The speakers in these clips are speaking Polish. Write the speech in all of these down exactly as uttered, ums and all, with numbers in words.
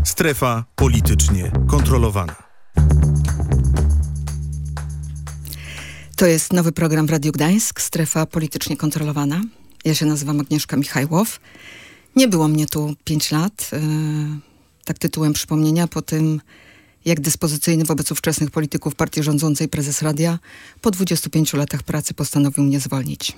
Strefa politycznie kontrolowana. To jest nowy program w Radiu Gdańsk, Strefa politycznie kontrolowana. Ja się nazywam Agnieszka Michajłow. Nie było mnie tu pięć lat, yy, tak tytułem przypomnienia, po tym jak dyspozycyjny wobec ówczesnych polityków partii rządzącej prezes radia po dwudziestu pięciu latach pracy postanowił mnie zwolnić.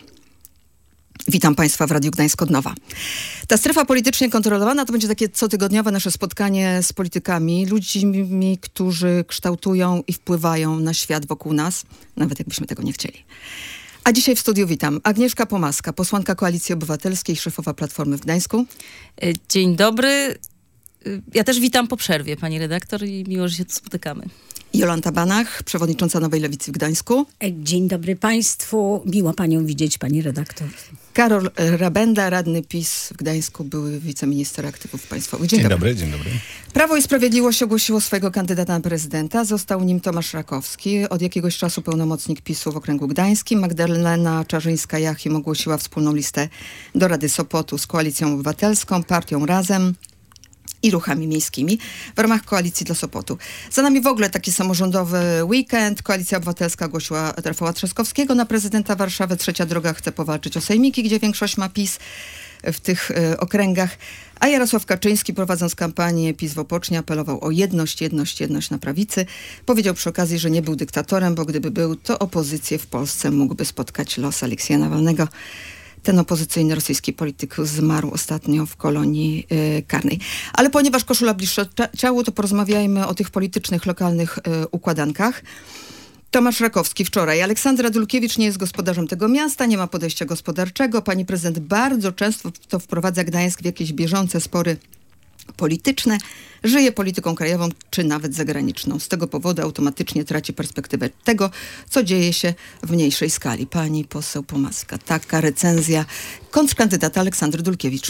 Witam Państwa w Radiu Gdańsk od nowa. Ta strefa politycznie kontrolowana to będzie takie cotygodniowe nasze spotkanie z politykami, ludźmi, którzy kształtują i wpływają na świat wokół nas, nawet jakbyśmy tego nie chcieli. A dzisiaj w studiu witam Agnieszka Pomaska, posłanka Koalicji Obywatelskiej, szefowa Platformy w Gdańsku. Dzień dobry. Ja też witam po przerwie, pani redaktor, i miło, że się tu spotykamy. Jolanta Banach, przewodnicząca Nowej Lewicy w Gdańsku. Dzień dobry Państwu. Miło Panią widzieć, pani redaktor. Karol Rabenda, radny PiS w Gdańsku, były wiceminister aktywów państwowych. Dzień, Dzień dobry. dobry, dzień dobry. Prawo i Sprawiedliwość ogłosiło swojego kandydata na prezydenta. Został nim Tomasz Rakowski, od jakiegoś czasu pełnomocnik PiSu w okręgu gdańskim. Magdalena Czarzyńska-Jachim ogłosiła wspólną listę do Rady Sopotu z Koalicją Obywatelską, partią Razem i ruchami miejskimi w ramach Koalicji dla Sopotu. Za nami w ogóle taki samorządowy weekend. Koalicja Obywatelska ogłosiła Rafała Trzaskowskiego na prezydenta Warszawy. Trzecia Droga chce powalczyć o sejmiki, gdzie większość ma PiS w tych y, okręgach. A Jarosław Kaczyński, prowadząc kampanię PiS w Opocznie, apelował o jedność, jedność, jedność na prawicy. Powiedział przy okazji, że nie był dyktatorem, bo gdyby był, to opozycję w Polsce mógłby spotkać los Aleksieja Nawalnego. Ten opozycyjny rosyjski polityk zmarł ostatnio w kolonii y, karnej. Ale ponieważ koszula bliższa ciału, to porozmawiajmy o tych politycznych, lokalnych y, układankach. Tomasz Rakowski wczoraj. Aleksandra Dulkiewicz nie jest gospodarzem tego miasta, nie ma podejścia gospodarczego. Pani prezydent bardzo często to wprowadza Gdańsk w jakieś bieżące spory polityczne, żyje polityką krajową czy nawet zagraniczną. Z tego powodu automatycznie traci perspektywę tego, co dzieje się w mniejszej skali. Pani poseł Pomaska, taka recenzja kontrkandydata Aleksandry Dulkiewicz.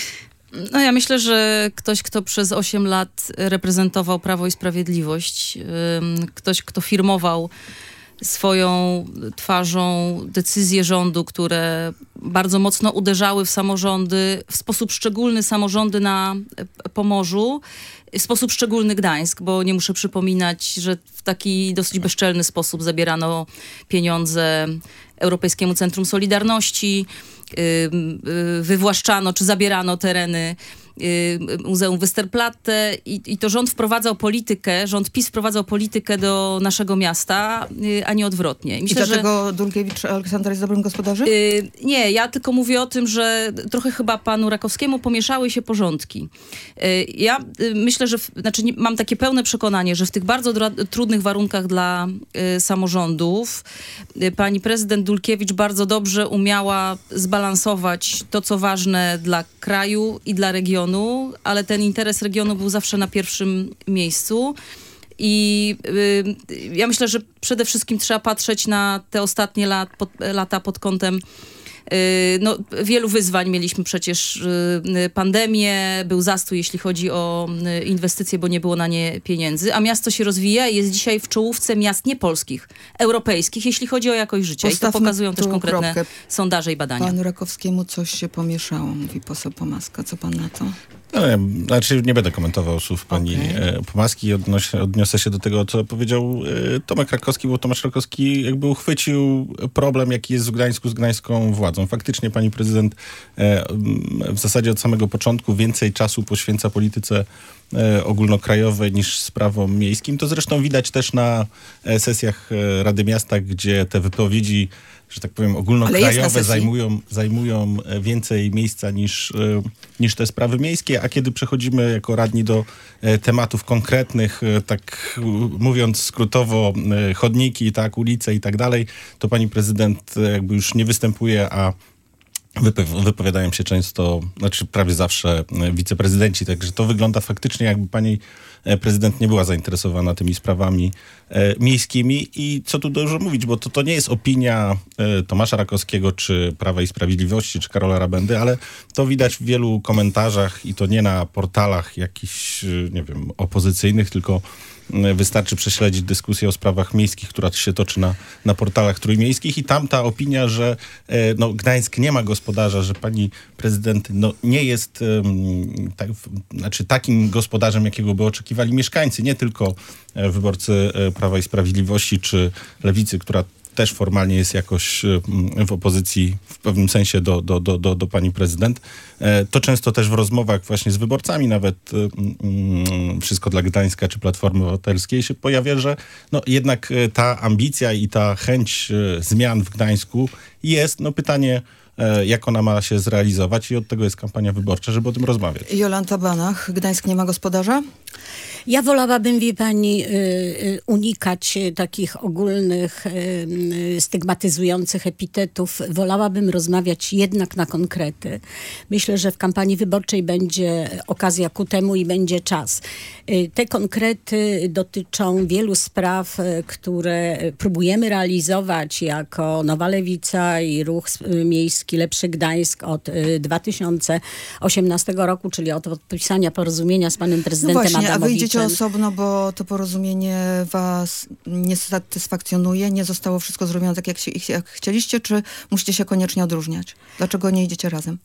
No ja myślę, że ktoś, kto przez osiem lat reprezentował Prawo i Sprawiedliwość, ktoś, kto firmował swoją twarzą decyzje rządu, które bardzo mocno uderzały w samorządy, w sposób szczególny samorządy na Pomorzu, w sposób szczególny Gdańsk, bo nie muszę przypominać, że w taki dosyć bezczelny sposób zabierano pieniądze Europejskiemu Centrum Solidarności, wywłaszczano czy zabierano tereny Muzeum Westerplatte i, i to rząd wprowadzał politykę, rząd PiS wprowadzał politykę do naszego miasta, a nie odwrotnie. Myślę, I dlatego że, Dulkiewicz Aleksandra jest dobrym gospodarzem? Yy, nie, ja tylko mówię o tym, że trochę chyba panu Rakowskiemu pomieszały się porządki. Yy, ja yy, myślę, że, w, znaczy nie, mam takie pełne przekonanie, że w tych bardzo dra- trudnych warunkach dla yy, samorządów yy, pani prezydent Dulkiewicz bardzo dobrze umiała zbalansować to, co ważne dla kraju i dla regionu, ale ten interes regionu był zawsze na pierwszym miejscu. I y, ja myślę, że przede wszystkim trzeba patrzeć na te ostatnie lat, pod, lata pod kątem y, no, wielu wyzwań. Mieliśmy przecież y, pandemię, był zastój, jeśli chodzi o y, inwestycje, bo nie było na nie pieniędzy, a miasto się rozwija i jest dzisiaj w czołówce miast nie polskich, europejskich, jeśli chodzi o jakość życia. Postawmy I to pokazują też konkretne kropkę. sondaże i badania. Panu Rakowskiemu coś się pomieszało, mówi poseł Pomaska. Co pan na to? No, ja, znaczy nie będę komentował słów pani okay. e, Pomaski. Odnoś, odniosę się do tego, co powiedział e, Tomek Rakowski, bo Tomasz Rakowski jakby uchwycił problem, jaki jest w Gdańsku z gdańską władzą. Faktycznie pani prezydent e, w zasadzie od samego początku więcej czasu poświęca polityce e, ogólnokrajowej niż sprawom miejskim. To zresztą widać też na e, sesjach e, Rady Miasta, gdzie te wypowiedzi, że tak powiem, ogólnokrajowe zajmują, zajmują więcej miejsca niż, niż te sprawy miejskie, a kiedy przechodzimy jako radni do tematów konkretnych, tak mówiąc skrótowo, chodniki, tak, ulice i tak dalej, to pani prezydent jakby już nie występuje, a wypowiadają się często, znaczy prawie zawsze wiceprezydenci, także to wygląda faktycznie, jakby pani e, prezydent nie była zainteresowana tymi sprawami e, miejskimi i co tu dużo mówić, bo to, to nie jest opinia e, Tomasza Rakowskiego, czy Prawa i Sprawiedliwości, czy Karola Rabendy, ale to widać w wielu komentarzach i to nie na portalach jakichś, nie wiem, opozycyjnych, tylko wystarczy prześledzić dyskusję o sprawach miejskich, która się toczy na, na portalach trójmiejskich i tam ta opinia, że e, no, Gdańsk nie ma gospodarza, że pani prezydent no, nie jest um, tak, znaczy takim gospodarzem, jakiego by oczekiwali mieszkańcy, nie tylko e, wyborcy e, Prawa i Sprawiedliwości czy Lewicy, która też formalnie jest jakoś w opozycji w pewnym sensie do, do, do, do, do pani prezydent. To często też w rozmowach właśnie z wyborcami, nawet mm, Wszystko dla Gdańska czy Platformy Obywatelskiej się pojawia, że no jednak ta ambicja i ta chęć zmian w Gdańsku jest, no pytanie, jak ona ma się zrealizować i od tego jest kampania wyborcza, żeby o tym rozmawiać. Jolanta Banach, Gdańsk nie ma gospodarza? Ja wolałabym, wie pani, y, y, unikać y, takich ogólnych, y, y, stygmatyzujących epitetów. Wolałabym rozmawiać jednak na konkrety. Myślę, że w kampanii wyborczej będzie okazja ku temu i będzie czas. Y, te konkrety dotyczą wielu spraw, y, które próbujemy realizować jako Nowa Lewica i Ruch y, Miejski Lepszy Gdańsk od y, dwa tysiące osiemnastego roku, czyli od podpisania porozumienia z panem No prezydentem właśnie, a wy Adamowiczem. idziecie osobno, bo to porozumienie was nie satysfakcjonuje, nie zostało wszystko zrobione tak, jak, się, jak chcieliście, czy musicie się koniecznie odróżniać? Dlaczego nie idziecie razem?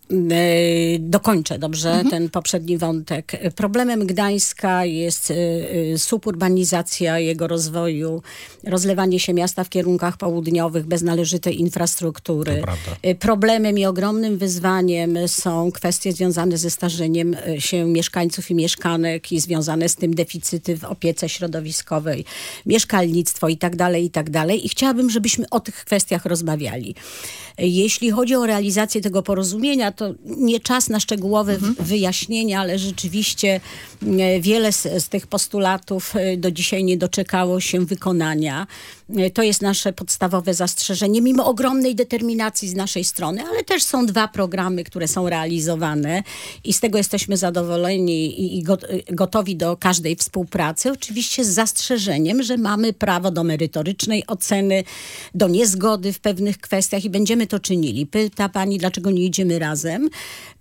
E, Dokończę, dobrze, Mhm. ten poprzedni wątek. Problemem Gdańska jest e, e, suburbanizacja jego rozwoju, rozlewanie się miasta w kierunkach południowych bez należytej infrastruktury. To prawda. E, Problemem i ogromnym wyzwaniem są kwestie związane ze starzeniem e, się mieszkańców i mieszkanek i związane z tym deficyty w opiece środowiskowej, mieszkalnictwo i tak dalej, i tak dalej. I chciałabym, żebyśmy o tych kwestiach rozmawiali. Jeśli chodzi o realizację tego porozumienia, to nie czas na szczegółowe mhm. wyjaśnienia, ale rzeczywiście e, wiele z, z tych postulatów e, do dzisiaj nie doczekało się wykonania. E, To jest nasze podstawowe zastrzeżenie, mimo ogromnej determinacji z naszej strony, ale też są dwa programy, które są realizowane i z tego jesteśmy zadowoleni i, i go, gotowi do każdej współpracy. Oczywiście z zastrzeżeniem, że mamy prawo do merytorycznej oceny, do niezgody w pewnych kwestiach i będziemy to czynili. Pyta pani, dlaczego nie idziemy razem?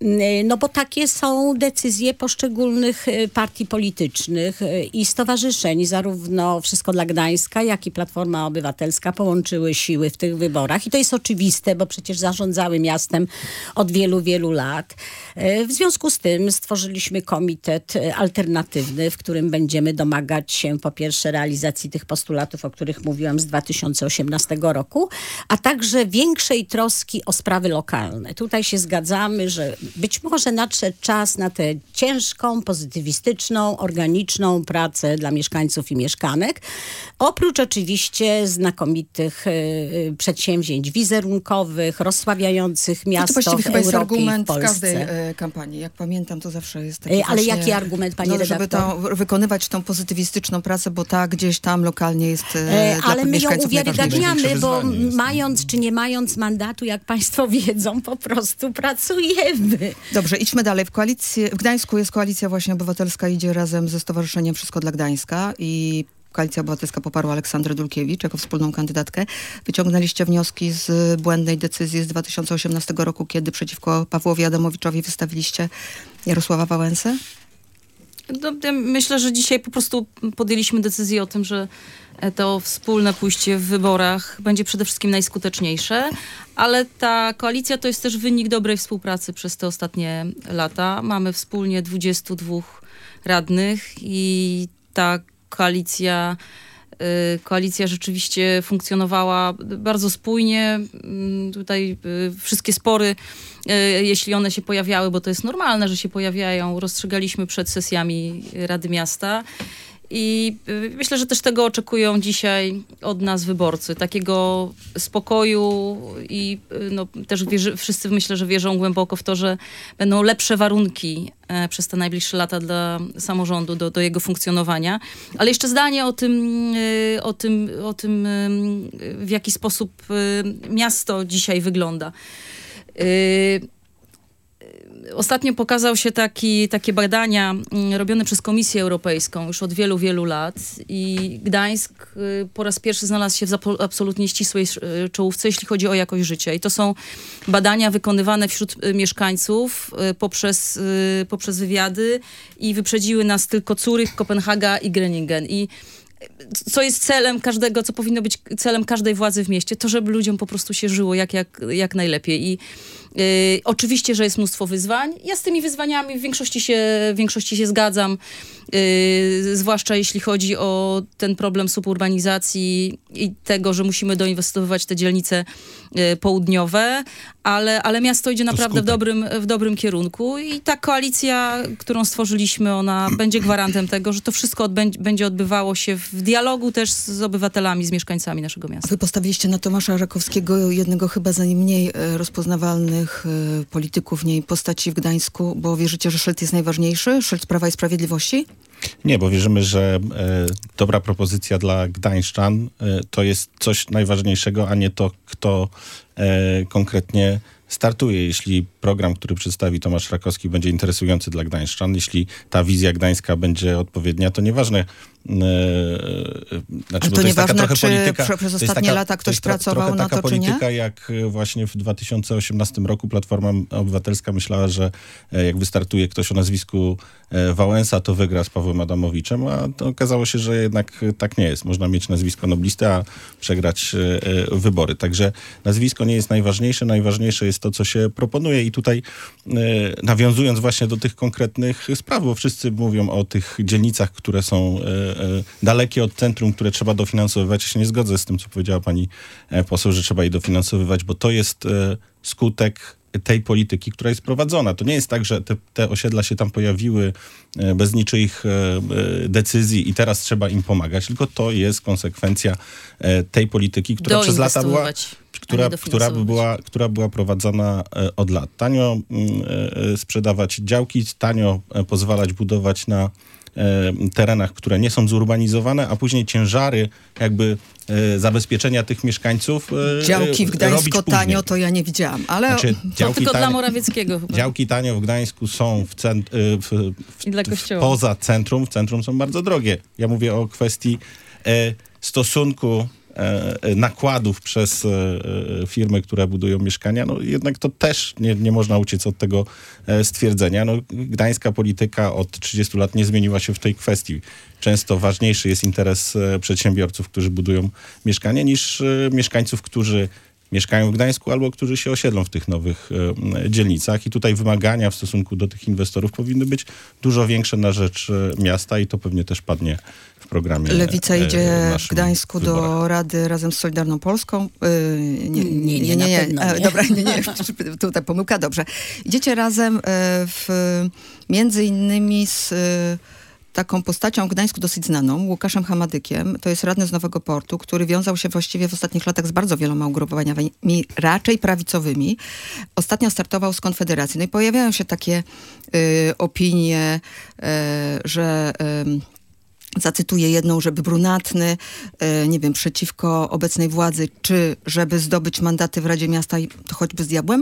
No bo takie są decyzje poszczególnych partii politycznych i stowarzyszeń, zarówno Wszystko dla Gdańska, jak i Platforma Obywatelska połączyły siły w tych wyborach. I to jest oczywiste, bo przecież zarządzały miastem od wielu, wielu lat. W związku z tym stworzyliśmy komitet alternatywny, w którym będziemy domagać się po pierwsze realizacji tych postulatów, o których mówiłam z dwa tysiące osiemnastego roku, a także większej troski o sprawy lokalne. Tutaj się zgadzamy, że być może nadszedł czas na tę ciężką, pozytywistyczną, organiczną pracę dla mieszkańców i mieszkanek. Oprócz oczywiście znakomitych y, przedsięwzięć wizerunkowych, rozsławiających miasto to właściwie w chyba jest Europie argument i w Polsce. w każdej e, kampanii. Jak pamiętam, to zawsze jest taki E, Ale właśnie, jaki argument, pani no, redaktor? żeby to, wykonywać tą pozytywistyczną pracę, bo ta gdzieś tam lokalnie jest e, E, dla Ale my ją mieszkańców najważniejsza. najważniejsze uwiarygadniamy, bo wyzwanie jest. mając czy nie mając mandatu, jak państwo wiedzą, po prostu pracujemy. Dobrze, idźmy dalej. W, koalicji, w Gdańsku jest Koalicja właśnie Obywatelska, idzie razem ze Stowarzyszeniem Wszystko dla Gdańska i Koalicja Obywatelska poparła Aleksandrę Dulkiewicz jako wspólną kandydatkę. Wyciągnęliście wnioski z błędnej decyzji z dwa tysiące osiemnastego roku, kiedy przeciwko Pawłowi Adamowiczowi wystawiliście Jarosława Wałęsę? No, ja myślę, że dzisiaj po prostu podjęliśmy decyzję o tym, że to wspólne pójście w wyborach będzie przede wszystkim najskuteczniejsze, ale ta koalicja to jest też wynik dobrej współpracy przez te ostatnie lata. Mamy wspólnie dwudziestu dwóch radnych i ta koalicja, y, koalicja rzeczywiście funkcjonowała bardzo spójnie. Y, tutaj y, wszystkie spory, y, jeśli one się pojawiały, bo to jest normalne, że się pojawiają, rozstrzygaliśmy przed sesjami Rady Miasta. I y, myślę, że też tego oczekują dzisiaj od nas wyborcy. Takiego spokoju i y, no, też wierzy, wszyscy myślę, że wierzą głęboko w to, że będą lepsze warunki e, przez te najbliższe lata dla samorządu, do, do jego funkcjonowania. Ale jeszcze zdanie o tym, y, o tym, o tym y, w jaki sposób y, miasto dzisiaj wygląda. Y, ostatnio pokazał się taki, takie badania mm, robione przez Komisję Europejską już od wielu, wielu lat i Gdańsk y, po raz pierwszy znalazł się w zapo- absolutnie ścisłej y, czołówce, jeśli chodzi o jakość życia. I to są badania wykonywane wśród y, mieszkańców y, poprzez, y, poprzez wywiady i wyprzedziły nas tylko Zurych, Kopenhaga i Groningen. I co jest celem każdego, co powinno być celem każdej władzy w mieście, to żeby ludziom po prostu się żyło jak, jak, jak najlepiej. I yy, oczywiście, że jest mnóstwo wyzwań. Ja z tymi wyzwaniami w większości się, w większości się zgadzam, yy, zwłaszcza jeśli chodzi o ten problem suburbanizacji i tego, że musimy doinwestowywać te dzielnice yy, południowe, ale, ale miasto idzie naprawdę w dobrym, w dobrym kierunku i ta koalicja, którą stworzyliśmy, ona będzie gwarantem tego, że to wszystko odbędzie, będzie odbywało się w dialogu też z obywatelami, z mieszkańcami naszego miasta. Wy postawiliście na Tomasza Rakowskiego, jednego chyba z najmniej e, rozpoznawalnych e, polityków, nie postaci w Gdańsku, bo wierzycie, że szyld jest najważniejszy? Szyld Prawa i Sprawiedliwości? Nie, bo wierzymy, że e, dobra propozycja dla gdańszczan e, to jest coś najważniejszego, a nie to, kto e, konkretnie startuje. Jeśli program, który przedstawi Tomasz Rakowski, będzie interesujący dla gdańszczan, jeśli ta wizja gdańska będzie odpowiednia, to nieważne. E, znaczy, Ale to, to nieważne, czy polityka, prze, przez to ostatnie taka, lata ktoś to pracował na taka to, czy nie? polityka, jak właśnie w dwa tysiące osiemnastym roku Platforma Obywatelska myślała, że jak wystartuje ktoś o nazwisku Wałęsa, to wygra z Pawłem Adamowiczem, a to okazało się, że jednak tak nie jest. Można mieć nazwisko noblisty, a przegrać wybory. Także nazwisko nie jest najważniejsze. Najważniejsze jest to, co się proponuje i tutaj nawiązując właśnie do tych konkretnych spraw, bo wszyscy mówią o tych dzielnicach, które są dalekie od centrum, które trzeba dofinansowywać. Ja się nie zgodzę z tym, co powiedziała pani poseł, że trzeba je dofinansowywać, bo to jest skutek tej polityki, która jest prowadzona. To nie jest tak, że te, te osiedla się tam pojawiły bez niczyich decyzji i teraz trzeba im pomagać, tylko to jest konsekwencja tej polityki, która przez lata była, która, która, była, która była prowadzona od lat. Tanio sprzedawać działki, tanio pozwalać budować na terenach, które nie są zurbanizowane, a później ciężary jakby e, zabezpieczenia tych mieszkańców e, Działki w Gdańsku tanio później. To ja nie widziałam, ale Znaczy, To działki tylko tanio, dla Morawieckiego chyba. Działki tanio w Gdańsku są w cent, w, w, I dla w, kościoła. poza centrum, w centrum są bardzo drogie. Ja mówię o kwestii e, stosunku e, nakładów przez e, firmy, które budują mieszkania. No jednak to też nie, nie można uciec od tego e, stwierdzenia. No, gdańska polityka od trzydziestu lat nie zmieniła się w tej kwestii. Często ważniejszy jest interes e, przedsiębiorców, którzy budują mieszkania, niż e, mieszkańców, którzy mieszkają w Gdańsku albo którzy się osiedlą w tych nowych e, dzielnicach. I tutaj wymagania w stosunku do tych inwestorów powinny być dużo większe na rzecz e, miasta i to pewnie też padnie w programie. Lewica e, idzie w naszym Gdańsku wyborach. do Rady razem z Solidarną Polską. Yy, nie, Nie, nie, na pewno E, nie. Dobra, nie, nie, tutaj pomyłka, dobrze. Idziecie razem e, w, między innymi z e, taką postacią w Gdańsku dosyć znaną, Łukaszem Hamadykiem. To jest radny z Nowego Portu, który wiązał się właściwie w ostatnich latach z bardzo wieloma ugrupowaniami, raczej prawicowymi. Ostatnio startował z Konfederacji. No i pojawiają się takie y, opinie, y, że... Y, zacytuję jedną, żeby brunatny, y, nie wiem, przeciwko obecnej władzy, czy żeby zdobyć mandaty w Radzie Miasta i to choćby z diabłem?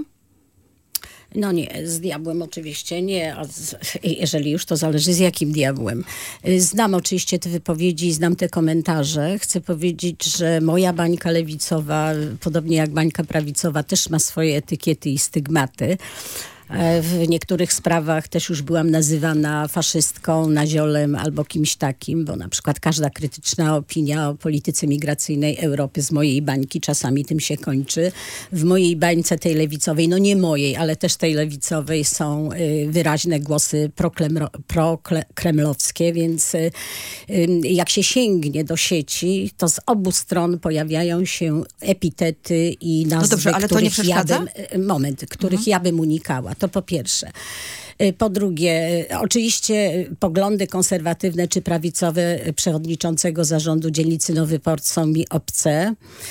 No nie, z diabłem oczywiście nie, a z, jeżeli już to zależy z jakim diabłem. Znam oczywiście te wypowiedzi, znam te komentarze. Chcę powiedzieć, że moja bańka lewicowa, podobnie jak bańka prawicowa, też ma swoje etykiety i stygmaty. W niektórych sprawach też już byłam nazywana faszystką, naziolem albo kimś takim, bo na przykład każda krytyczna opinia o polityce migracyjnej Europy z mojej bańki czasami tym się kończy. W mojej bańce tej lewicowej, no nie mojej, ale też tej lewicowej są y, wyraźne głosy prokremlowskie, więc y, y, jak się sięgnie do sieci, to z obu stron pojawiają się epitety i nazwy, no dobrze, ale to nie których ja przeszkadza? bym, moment, których mhm. ja bym unikała. To po pierwsze. Po drugie, oczywiście poglądy konserwatywne czy prawicowe przewodniczącego zarządu dzielnicy Nowy Port są mi obce.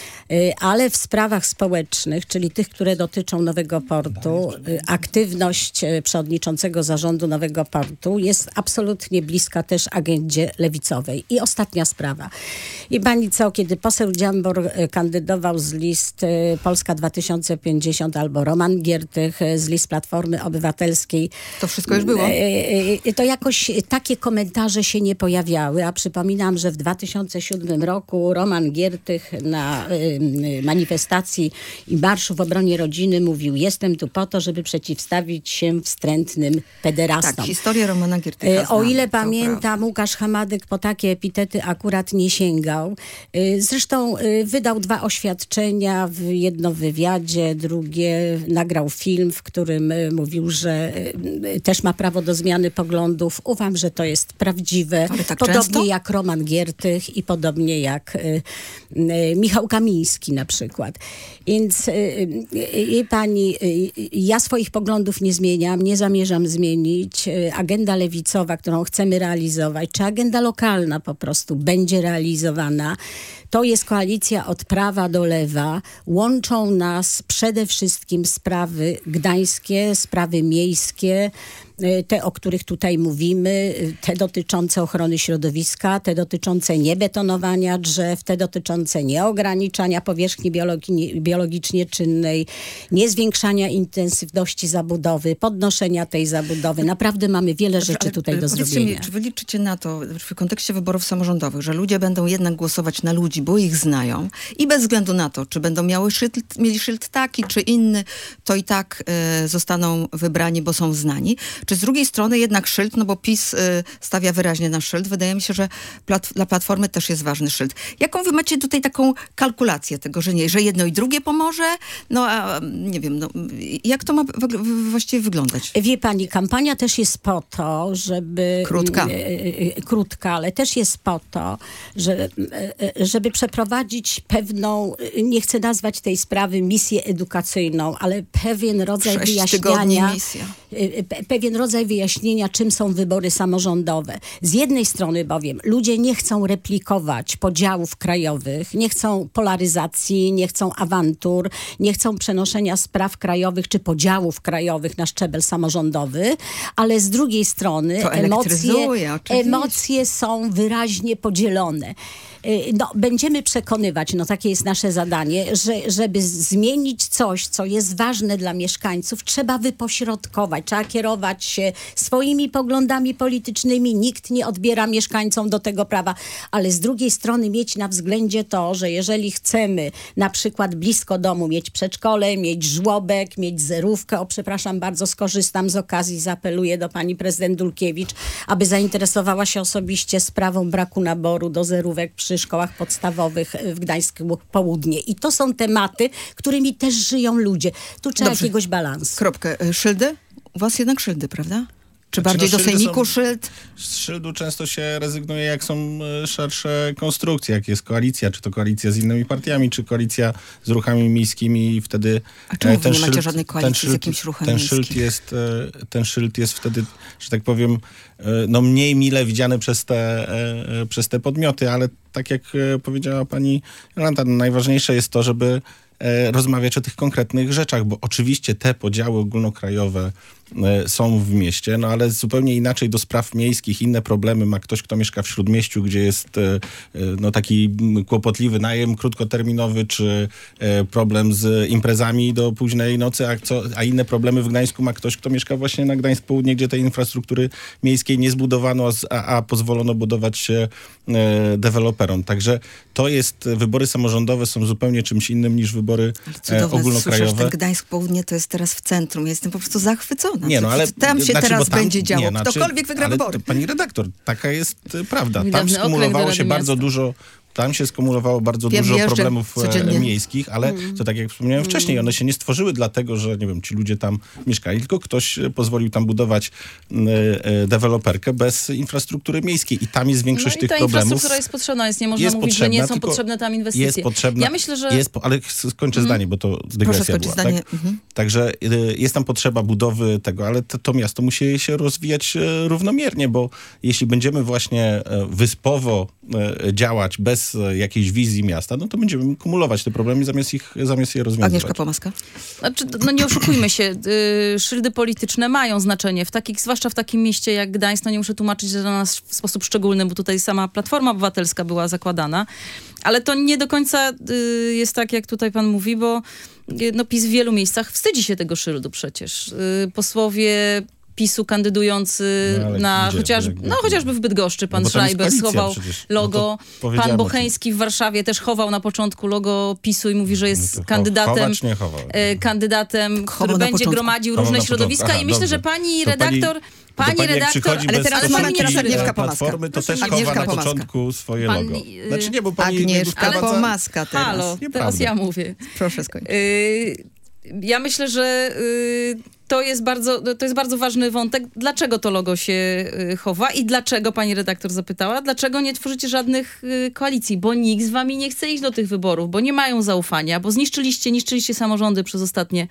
Ale w sprawach społecznych, czyli tych, które dotyczą Nowego Portu, aktywność przewodniczącego zarządu Nowego Portu jest absolutnie bliska też agendzie lewicowej. I ostatnia sprawa. I pani co, kiedy poseł Dziambor kandydował z list Polska dwa tysiące pięćdziesiąt albo Roman Giertych z list Platformy Obywatelskiej. To wszystko już było? To jakoś takie komentarze się nie pojawiały, a przypominam, że w dwa tysiące siódmym roku Roman Giertych na manifestacji i marszu w obronie rodziny mówił: jestem tu po to, żeby przeciwstawić się wstrętnym pederastom. Tak, historię Romana Giertycha O znam, ile to pamiętam, prawda. Łukasz Hamadek po takie epitety akurat nie sięgał. Zresztą wydał dwa oświadczenia, jedno w wywiadzie, drugie nagrał film, w którym mówił, że też ma prawo do zmiany poglądów. Ufam, że to jest prawdziwe. Ale tak podobnie często? jak Roman Giertych i podobnie jak Michał Kamiński na przykład. Więc y, y, pani, y, ja swoich poglądów nie zmieniam, nie zamierzam zmienić. Y, agenda lewicowa, którą chcemy realizować, czy agenda lokalna po prostu będzie realizowana, to jest koalicja od prawa do lewa. Łączą nas przede wszystkim sprawy gdańskie, sprawy miejskie, te, o których tutaj mówimy, te dotyczące ochrony środowiska, te dotyczące niebetonowania drzew, te dotyczące nieograniczania powierzchni biologi- biologicznie czynnej, niezwiększania intensywności zabudowy, podnoszenia tej zabudowy. Naprawdę mamy wiele rzeczy Ale tutaj do powiedzcie zrobienia. Mi, czy wy liczycie na to w kontekście wyborów samorządowych, że ludzie będą jednak głosować na ludzi, bo ich znają i bez względu na to, czy będą miały szyld, mieli szyld taki czy inny, to i tak e, zostaną wybrani, bo są znani. Czy z drugiej strony jednak szyld, no bo PiS y, stawia wyraźnie na szyld. Wydaje mi się, że plat- dla Platformy też jest ważny szyld. Jaką wy macie tutaj taką kalkulację tego, że nie, że jedno i drugie pomoże? No a nie wiem, no, jak to ma w- właściwie wyglądać? Wie pani, kampania też jest po to, żeby... Krótka. e, e, Krótka, ale też jest po to, że, e, e, żeby przeprowadzić pewną, nie chcę nazwać tej sprawy misję edukacyjną, ale pewien rodzaj Sześć tygodni wyjaśniania... misja. e, pe- Pewien rodzaj wyjaśnienia, czym są wybory samorządowe. Z jednej strony bowiem ludzie nie chcą replikować podziałów krajowych, nie chcą polaryzacji, nie chcą awantur, nie chcą przenoszenia spraw krajowych czy podziałów krajowych na szczebel samorządowy, ale z drugiej strony To emocje, elektryzuje, oczywiście. emocje są wyraźnie podzielone. No, będziemy przekonywać, no takie jest nasze zadanie, że żeby zmienić coś, co jest ważne dla mieszkańców, trzeba wypośrodkować, trzeba kierować się swoimi poglądami politycznymi. Nikt nie odbiera mieszkańcom do tego prawa, ale z drugiej strony mieć na względzie to, że jeżeli chcemy na przykład blisko domu mieć przedszkole, mieć żłobek, mieć zerówkę, o przepraszam bardzo, skorzystam z okazji, zaapeluję do pani prezydent Dulkiewicz, aby zainteresowała się osobiście sprawą braku naboru do zerówek przy szkołach podstawowych w Gdańsku Południe. I to są tematy, którymi też żyją ludzie. Tu trzeba Dobrze. jakiegoś balansu. Kropkę. Y, Szyldy? U was jednak szyldy, prawda? Czy Znaczy, bardziej no, do szyldy sejmiku są- szyld? Z szyldu często się rezygnuje, jak są e, szersze konstrukcje, jak jest koalicja, czy to koalicja z innymi partiami, czy koalicja z ruchami miejskimi i wtedy... A czemu e, wy nie macie żadnej koalicji z jakimś ruchem ten miejskim? szyld jest, e, ten szyld jest wtedy, że tak powiem, e, no mniej mile widziany przez te, e, e, przez te podmioty, ale tak jak e, powiedziała pani Jolanta, no, najważniejsze jest to, żeby e, rozmawiać o tych konkretnych rzeczach, bo oczywiście te podziały ogólnokrajowe e, są w mieście, no ale zupełnie inaczej do spraw miejskich, inne problemy ma ktoś, kto mieszka w Śródmieściu, gdzie jest e, e, no, taki mm, kłopotliwy najem krótkoterminowy, czy e, problem z imprezami do późnej nocy, a, co, a inne problemy w Gdańsku ma ktoś, kto mieszka właśnie na Gdańsk Południe, gdzie tej infrastruktury miejskiej nie zbudowano, a, z- a, a pozwolono budować się e, deweloperom. Także to jest, wybory samorządowe są zupełnie czymś innym niż wybory e, Cudowne słyszeć, że ogólnokrajowe. ten Gdańsk Południe to jest teraz w centrum. Ja jestem po prostu zachwycona. Nie, no, ale Tam się znaczy, teraz bo tam- będzie działo. nie, znaczy, Ktokolwiek wygra ale wybory. to, pani redaktor, taka jest y, prawda. Mój Tam dawny okręg do skumulowało Rady się bardzo Miasta. dużo tam się skumulowało bardzo Wiem, dużo jeżdżę problemów e, codziennie. miejskich, ale to tak jak wspomniałem wcześniej, one się nie stworzyły dlatego, że nie wiem, ci ludzie tam mieszkali, tylko ktoś e, pozwolił tam budować e, e, deweloperkę bez infrastruktury miejskiej i tam jest większość No i tych ta problemów. infrastruktura jest potrzebna, jest nie można jest mówić, potrzebna, że nie są tylko potrzebne tam inwestycje. Jest potrzebna, Ja myślę, że... jest, po- ale skończę zdanie, bo to dygresja skończyć była. zdanie. Tak? Mhm. Także y, jest tam potrzeba budowy tego, ale to, to miasto musi się rozwijać e, równomiernie, bo jeśli będziemy właśnie e, wyspowo e, działać bez e, jakiejś wizji miasta, no to będziemy kumulować te problemy zamiast ich zamiast je rozwiązywać. Agnieszka Pomaska? Znaczy, no nie oszukujmy się, y, szyldy polityczne mają znaczenie, w takich, zwłaszcza w takim mieście jak Gdańsk, no nie muszę tłumaczyć, że dla nas w sposób szczególny, bo tutaj sama Platforma Obywatelska była zakładana, ale to nie do końca y, jest tak, jak tutaj pan mówi, bo y, no, PiS w wielu miejscach wstydzi się tego szyldu przecież. Y, posłowie PiSu kandydujący No, ale na gdzie? chociaż, Jak- no, chociażby w Bydgoszczy pan No bo tam jest Schreiber koalicja schował przecież. logo, No to powiedziałem pan o tym. Bocheński w Warszawie też chował na początku logo PiSu i mówi, że jest No to kandydatem chować nie chował. e, kandydatem, Chował który na będzie początku. gromadził Chował różne na początku. środowiska Aha, i myślę, dobrze. że pani To pani- redaktor, to pani jak redaktor, przychodzi ale bez teraz stosunku moment, teraz do Agnieszka Pomaska. Platformy, to też Agnieszka chowa na Pomaska. początku swoje Pan, logo. y, Znaczy nie, bo pani Agnieszka nie wprowadza- Pomaska teraz. halo, teraz Nieprawda. ja mówię. Proszę skończyć. Y, ja myślę, że y, to jest bardzo, to jest bardzo ważny wątek. Dlaczego to logo się y, chowa i dlaczego, pani redaktor zapytała, dlaczego nie tworzycie żadnych y, koalicji? Bo nikt z wami nie chce iść do tych wyborów, bo nie mają zaufania, bo zniszczyliście, niszczyliście samorządy przez ostatnie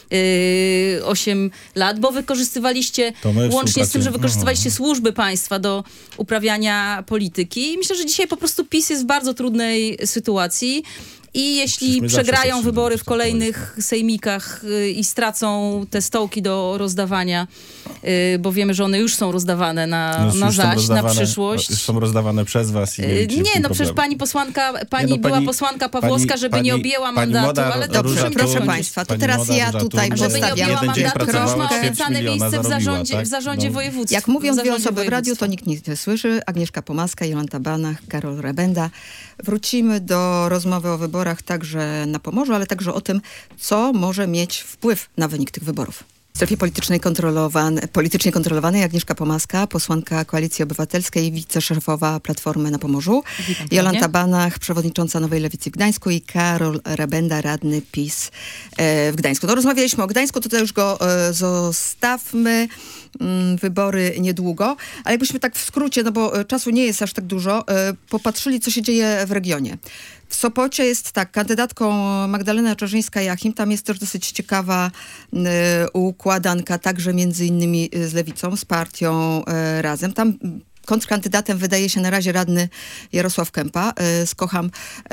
y, osiem lat, bo wykorzystywaliście, To my łącznie z tym, że współpracujemy. wykorzystywaliście służby państwa do uprawiania polityki. I myślę, że dzisiaj po prostu PiS jest w bardzo trudnej sytuacji. I jeśli Przecież my zawsze przegrają patrzymy wybory na w to kolejnych sejmikach y, i stracą te stołki do rozdawania, y, bo wiemy, że one już są rozdawane na, No, już na są zaś, na rozdawane- przyszłość. Już są rozdawane przez was i nie, Y, widzicie w Nie, tym no przecież problemu. pani posłanka, pani Nie, no, była pani- posłanka Pawłowska, pani- żeby nie pani- objęła pani mandatu, młoda ale Róża Dobrze, tu- proszę państwa, to pani teraz młoda ja Róża tutaj tu- żeby nie postawiam objęła jeden dzień mandatu, to już pracowała, ma ćwierć obiecane miliona miejsce w zarobiła, zarządzie, tak? w zarządzie No. województwa. Jak mówią w dwie zarządzie osoby w radiu, to województwa. nikt nic nie słyszy. Agnieszka Pomaska, Jolanta Banach, Karol Rebenda. Wrócimy do rozmowy o wyborach także na Pomorzu, ale także o tym, co może mieć wpływ na wynik tych wyborów. W strefie politycznej kontrolowane, politycznie kontrolowanej Agnieszka Pomaska, posłanka Koalicji Obywatelskiej i wiceszefowa Platformy na Pomorzu. Witam Jolanta ponownie. Banach, przewodnicząca Nowej Lewicy w Gdańsku i Karol Rebenda, radny PiS e, w Gdańsku. No rozmawialiśmy o Gdańsku, to już go e, zostawmy. Mm, Wybory niedługo, ale jakbyśmy tak w skrócie, no bo e, czasu nie jest aż tak dużo, e, popatrzyli, co się dzieje w regionie. W Sopocie jest tak, kandydatką Magdalena Czarzyńska-Jachim, tam jest też dosyć ciekawa y, układanka, także między innymi z Lewicą, z partią y, Razem. Tam kontrkandydatem wydaje się na razie radny Jarosław Kępa y, z Kocham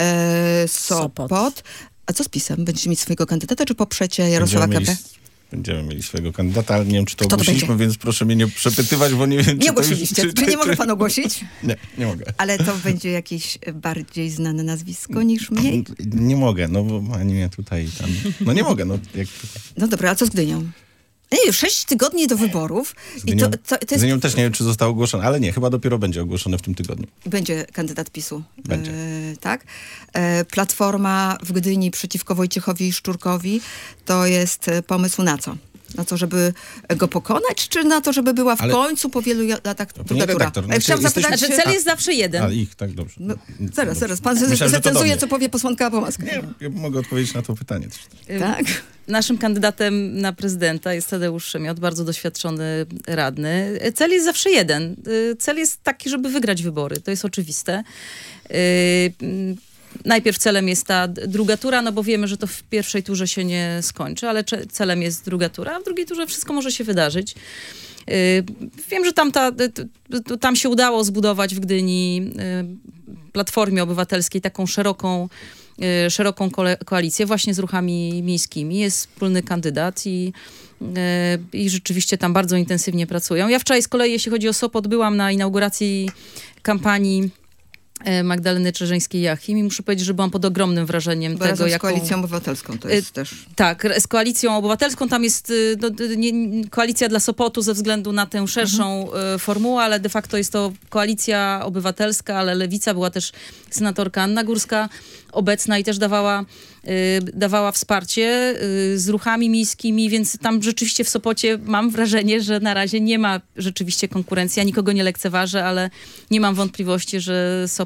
y, Sopot. Sopot. A co z PiS-em? Będziecie mieć swojego kandydata, czy poprzecie Jarosława Będziemy Kępę? mieli, będziemy mieli swojego kandydata, ale nie wiem, czy to Kto to ogłosiliśmy, będzie? więc proszę mnie nie przepytywać, bo nie wiem, czy Nie to już... ogłosiliście. Czy nie może pan ogłosić? Nie, nie mogę. Ale to będzie jakieś bardziej znane nazwisko niż mniej? Nie mogę, no bo pani mnie tutaj tam... No nie mogę, no jak... No dobra, a co z Gdynią? Nie, sześć tygodni do wyborów Z i Gdynią, to, to, to z jest... Gdynią też nie wiem, czy został ogłoszony, ale nie, chyba dopiero będzie ogłoszony w tym tygodniu. Będzie kandydat PiSu. Będzie. E, tak. E, Platforma w Gdyni przeciwko Wojciechowi Szczurkowi to jest e, pomysł na co? Na to, żeby go pokonać, czy na to, żeby była w Ale- końcu po wielu ja- latach pani druga tura? redaktor, A ja znaczy chciałam jesteśmy- zapytać, Znaczy czy... cel jest zawsze jeden. A ich, tak, dobrze. No, Dobrze. zaraz, zaraz. Pan Myślałem, że to do zrecenzuje, mnie. co powie posłanka Pomaska. Nie, ja mogę odpowiedzieć na to pytanie też. Tak? Naszym kandydatem na prezydenta jest Tadeusz Szemiot, bardzo doświadczony radny. Cel jest zawsze jeden. Y, Cel jest taki, żeby wygrać wybory. To jest oczywiste. Y, mm, Najpierw celem jest ta d- druga tura, no bo wiemy, że to w pierwszej turze się nie skończy, ale cze- celem jest druga tura, a w drugiej turze wszystko może się wydarzyć. Y, Wiem, że tam, ta, t- t- tam się udało zbudować w Gdyni y, Platformie Obywatelskiej taką szeroką, y, szeroką kole- koalicję właśnie z ruchami miejskimi. Jest wspólny kandydat i, y, i rzeczywiście tam bardzo intensywnie pracują. Ja wczoraj z kolei, jeśli chodzi o Sopot, byłam na inauguracji kampanii e, Magdaleny Czarzyńskiej-Jachim i muszę powiedzieć, że byłam pod ogromnym wrażeniem Bo tego, razem z jaką... Koalicją Obywatelską to jest też... Tak, z Koalicją Obywatelską. Tam jest y, no, y, nie, koalicja dla Sopotu ze względu na tę szerszą y, formułę, ale de facto jest to Koalicja Obywatelska, ale Lewica, była też senatorka Anna Górska obecna i też dawała, y, dawała wsparcie y, z ruchami miejskimi, więc tam rzeczywiście w Sopocie mam wrażenie, że na razie nie ma rzeczywiście konkurencji. Ja nikogo nie lekceważę, ale nie mam wątpliwości, że Sopot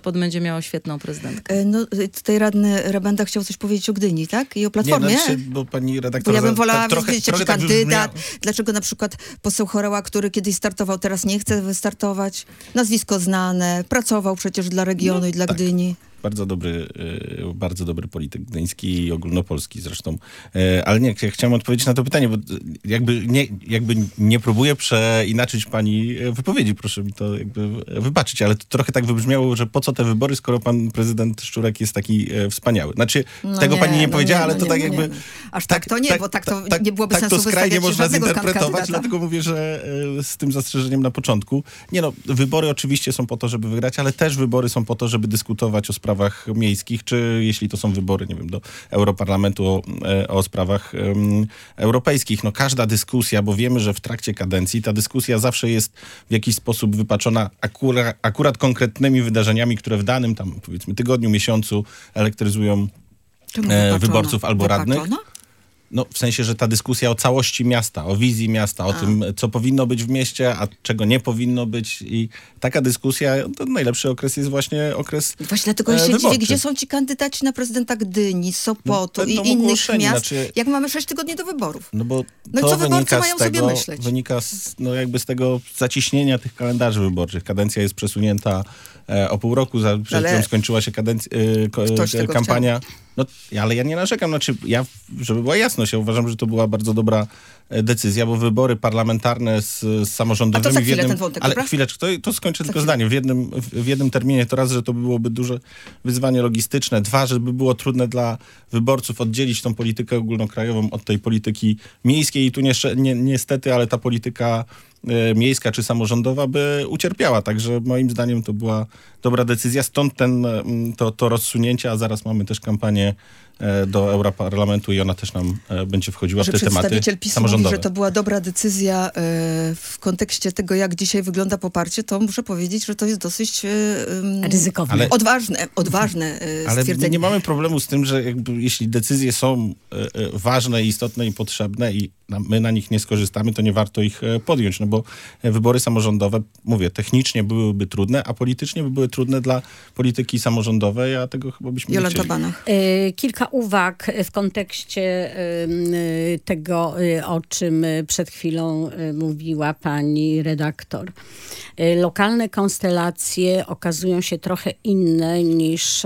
Sopot będzie miało świetną prezydentkę. E, No, tutaj radny Rabenda chciał coś powiedzieć o Gdyni, tak? I o Platformie. Nie, no, czy, bo pani redaktor... Bo ja bym za- wolała tak trochę- wiedzieć, trochę jaki tak kandydat, wybrzmiało. dlaczego na przykład poseł Chorała, który kiedyś startował, teraz nie chce wystartować. Nazwisko znane, pracował przecież dla regionu No, i dla tak. Gdyni. Bardzo dobry, y, bardzo dobry polityk gdyński i ogólnopolski zresztą. Y, Ale nie, ja chciałem odpowiedzieć na to pytanie, bo y, jakby nie, jakby nie próbuję przeinaczyć pani y, wypowiedzi, proszę mi to jakby wybaczyć, ale to trochę tak wybrzmiało, że po co te wybory, skoro pan prezydent Szczurek jest taki y, wspaniały. Znaczy, No tego nie, pani nie no powiedziała, nie, ale no to nie, tak no jakby... nie. Aż tak to nie, bo tak to nie byłoby tak sensu to skrajnie wystawiać można żadnego zinterpretować, kandydata. dlatego mówię, że y, z tym zastrzeżeniem na początku. Nie no, wybory oczywiście są po to, żeby wygrać, ale też wybory są po to, żeby dyskutować o sprawach miejskich, czy jeśli to są wybory, nie wiem, do Europarlamentu o, e, o sprawach em, europejskich. No każda dyskusja, bo wiemy, że w trakcie kadencji ta dyskusja zawsze jest w jakiś sposób wypaczona akura, akurat konkretnymi wydarzeniami, które w danym tam, powiedzmy, tygodniu, miesiącu elektryzują Czemu e, wypaczona? wyborców albo radnych. Wypaczona? No, w sensie, że ta dyskusja o całości miasta, o wizji miasta, o tym, co powinno być w mieście, a czego nie powinno być. I taka dyskusja, to najlepszy okres jest właśnie okres Właśnie dlatego e, ja się dziwię, wyborczy. gdzie są ci kandydaci na prezydenta Gdyni, Sopotu No, i będą innych ogłoszeni, miast, znaczy- jak mamy sześć tygodni do wyborów. No bo No i to co wyborcy wynika mają z sobie tego, myśleć? wynika z, no jakby z tego zaciśnienia tych kalendarzy wyborczych. Kadencja jest przesunięta e, o pół roku, za, przed Ale chwilą skończyła się kadencja, e, ko, ktoś e, tego kampania. No, ale ja nie narzekam, znaczy ja, żeby była jasność, ja uważam, że to była bardzo dobra e, decyzja, bo wybory parlamentarne z, z samorządowymi A to za w chwilę jednym... ten wątek, ale dobra? chwileczkę, to, to skończę tylko zdanie. W jednym, w, w jednym terminie to raz, że to byłoby duże wyzwanie logistyczne. Dwa, żeby było trudne dla wyborców oddzielić tą politykę ogólnokrajową od tej polityki miejskiej i tu nie, nie, niestety, ale ta polityka e, miejska czy samorządowa by ucierpiała. Także moim zdaniem to była dobra decyzja. Stąd ten, mm, to, to rozsunięcie, a zaraz mamy też kampanię e, do Europarlamentu i ona też nam e, będzie wchodziła w Że te tematy przedstawiciel PiSu mówi, samorządowe. że to była dobra decyzja e, w kontekście tego, jak dzisiaj wygląda poparcie, to muszę powiedzieć, że to jest dosyć e, em, Ryzykowne. Ale- odważne, odważne e, Ale my stwierdzenie. nie mamy problemu z tym, że jakby jeśli decyzje są e, e, ważne, istotne i potrzebne i na, my na nich nie skorzystamy, to nie warto ich e, podjąć, no bo e, wybory samorządowe, mówię, technicznie byłyby trudne, a politycznie by były trudne dla polityki samorządowej, a tego chyba byśmy nie Jolanta chcieli. Banach. Y, Kilka uwag w kontekście y, y, tego, y, o czym y, przed chwilą y, mówiła pani redaktor. Y, Lokalne konstelacje okazują się trochę inne niż y,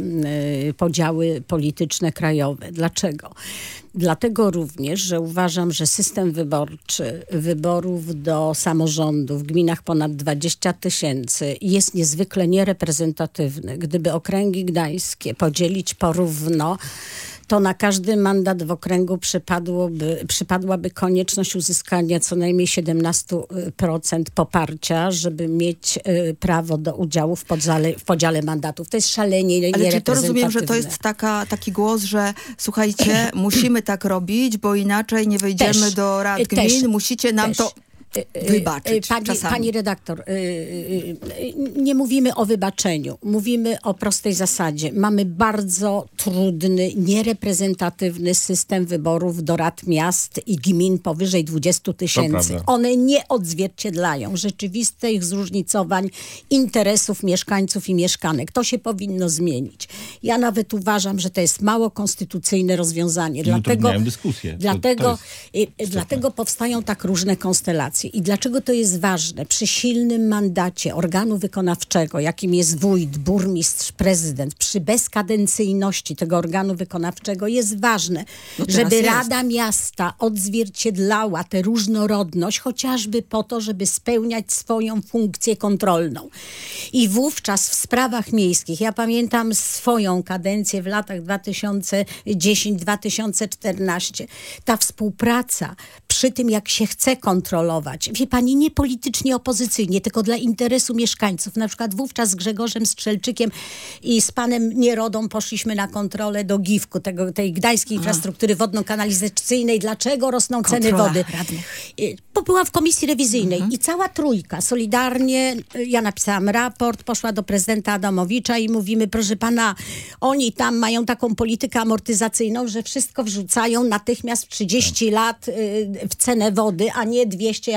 y, podziały polityczne krajowe. Dlaczego? Dlatego również, że uważam, że system wyborczy wyborów do samorządów w gminach ponad dwadzieścia tysięcy jest niezwykle niereprezentatywny. Gdyby okręgi gdańskie podzielić porówno, to na każdy mandat w okręgu przypadłoby, przypadłaby konieczność uzyskania co najmniej siedemnaście procent poparcia, żeby mieć y, prawo do udziału w, podziale, w podziale mandatów. To jest szalenie Ale czy to niereprezentatywne. rozumiem, że to jest taka, taki głos, że słuchajcie, musimy tak robić, bo inaczej nie wejdziemy Też, do rad też, gmin, musicie nam też. to wybaczyć Pani, czasami. pani redaktor, y, y, y, nie mówimy o wybaczeniu. Mówimy o prostej zasadzie. Mamy bardzo trudny, niereprezentatywny system wyborów do rad miast i gmin powyżej dwudziestu tysięcy. prawda. One nie odzwierciedlają rzeczywistych zróżnicowań interesów mieszkańców i mieszkanek. To się powinno zmienić. Ja nawet uważam, że to jest mało konstytucyjne rozwiązanie. Dlatego, utrudniają dyskusję. To- dlatego, to jest y, y, dlatego powstają tak różne konstelacje. I dlaczego to jest ważne? Przy silnym mandacie organu wykonawczego, jakim jest wójt, burmistrz, prezydent, przy bezkadencyjności tego organu wykonawczego jest ważne, No teraz żeby jest. Rada Miasta odzwierciedlała tę różnorodność, chociażby po to, żeby spełniać swoją funkcję kontrolną. I wówczas w sprawach miejskich, ja pamiętam swoją kadencję w latach dwa tysiące dziesiąty do dwa tysiące czternastego, ta współpraca przy tym, jak się chce kontrolować, wie pani, nie politycznie opozycyjnie, tylko dla interesu mieszkańców. Na przykład wówczas z Grzegorzem Strzelczykiem i z panem Nierodą poszliśmy na kontrolę do Giwku, tego, tej gdańskiej infrastruktury wodno-kanalizacyjnej. Dlaczego rosną ceny Kontrola wody? radnych. Y, Bo byłam w komisji rewizyjnej i cała trójka, solidarnie, y, ja napisałam raport, poszła do prezydenta Adamowicza i mówimy, proszę pana, oni tam mają taką politykę amortyzacyjną, że wszystko wrzucają natychmiast w trzydzieści lat y, w cenę wody, a nie dwieście jak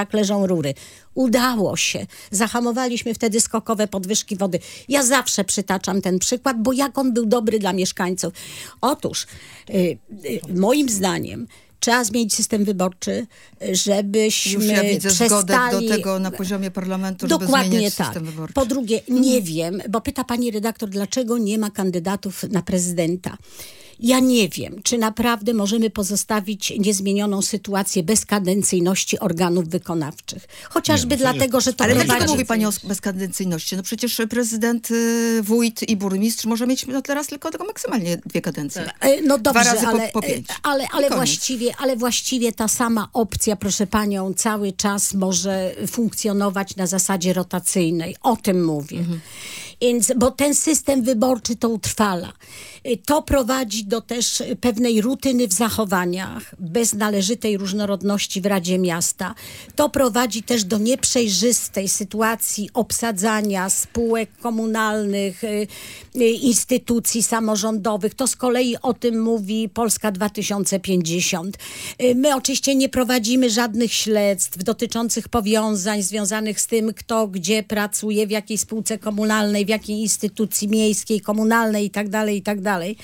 jak leżą rury. Udało się. Zahamowaliśmy wtedy skokowe podwyżki wody. Ja zawsze przytaczam ten przykład, bo jak on był dobry dla mieszkańców. Otóż, y, y, moim zdaniem, trzeba zmienić system wyborczy, żebyśmy Już ja widzę zgodę przestali... do tego na poziomie parlamentu, żeby Dokładnie zmieniać tak. system wyborczy. Po drugie, nie wiem, bo pyta pani redaktor, dlaczego nie ma kandydatów na prezydenta. Ja nie wiem, czy naprawdę możemy pozostawić niezmienioną sytuację bezkadencyjności organów wykonawczych. Chociażby Nie, no to dlatego, jest- że to Ale prowadzi... dlaczego mówi pani o bezkadencyjności? No przecież prezydent, y, wójt i burmistrz może mieć no teraz tylko tylko maksymalnie dwie kadencje. E, No dobrze, Dwa razy po- ale, po pięć. ale, I ale, koniec. właściwie, ale właściwie ta sama opcja, proszę panią, cały czas może funkcjonować na zasadzie rotacyjnej. O tym mówię. Mhm. Więc, bo ten system wyborczy to utrwala. Y, To prowadzi do też pewnej rutyny w zachowaniach, bez należytej różnorodności w Radzie Miasta. To prowadzi też do nieprzejrzystej sytuacji obsadzania spółek komunalnych, y, y, instytucji samorządowych. To z kolei o tym mówi Polska dwa tysiące pięćdziesiąt. Y, My oczywiście nie prowadzimy żadnych śledztw dotyczących powiązań związanych z tym, kto gdzie pracuje, w jakiej spółce komunalnej, w jakiej instytucji miejskiej, komunalnej i tak dalej, i tak dalej.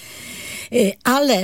Y, Ale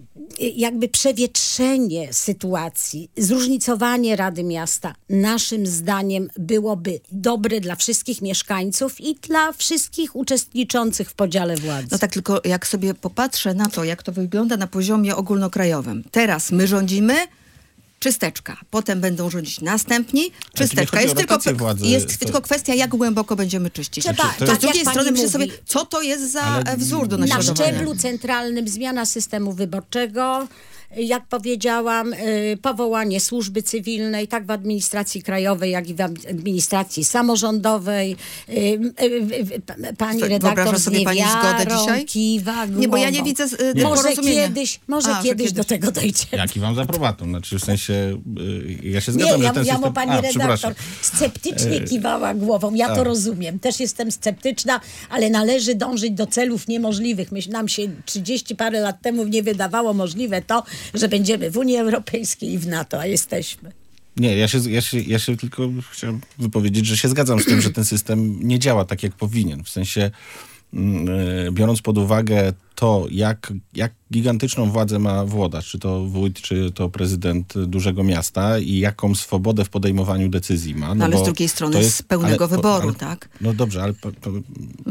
jakby przewietrzenie sytuacji, zróżnicowanie Rady Miasta naszym zdaniem byłoby dobre dla wszystkich mieszkańców i dla wszystkich uczestniczących w podziale władzy. No tak, tylko jak sobie popatrzę na to, jak to wygląda na poziomie ogólnokrajowym. Teraz my rządzimy, czysteczka. Potem będą rządzić następni, nie czysteczka. chodzi Jest o tylko, rotację władzy. jest To- tylko kwestia, jak głęboko będziemy czyścić. Trzeba- to tak z drugiej jak pani strony myślę mówi- sobie, co to jest za Ale e, wzór do Na naśladowania. szczeblu centralnym zmiana systemu wyborczego, jak powiedziałam, y, powołanie służby cywilnej, tak w administracji krajowej, jak i w administracji samorządowej. Y, y, y, y, Pani Co, redaktor wyobraża z sobie pani zgodę niewiarą dzisiaj? kiwa Nie, bo ja nie głową. widzę z- y, Może porozumienia. kiedyś, może A, że kiedyś, kiedyś. do tego dojdziemy. Jaki wam za aprobatą? Znaczy w sensie, y, ja się Nie, zgadzam, ja że ten mówiłam system... o pani A, redaktor. przepraszam. Sceptycznie kiwała głową. Ja to rozumiem. Też jestem sceptyczna, ale należy dążyć do celów niemożliwych. Myśl, nam się trzydzieści parę lat temu nie wydawało możliwe to, że będziemy w Unii Europejskiej i w NATO, a jesteśmy. Nie, ja się, ja, się, ja się tylko chciałem wypowiedzieć, że się zgadzam z tym, że ten system nie działa tak, jak powinien. W sensie, mm, e, biorąc pod uwagę to, jak, jak gigantyczną władzę ma władza, czy to wójt, czy to prezydent dużego miasta i jaką swobodę w podejmowaniu decyzji ma. No, No, ale bo z drugiej strony to z pełnego ale- wyboru, ale, tak? No dobrze, ale... Po, po,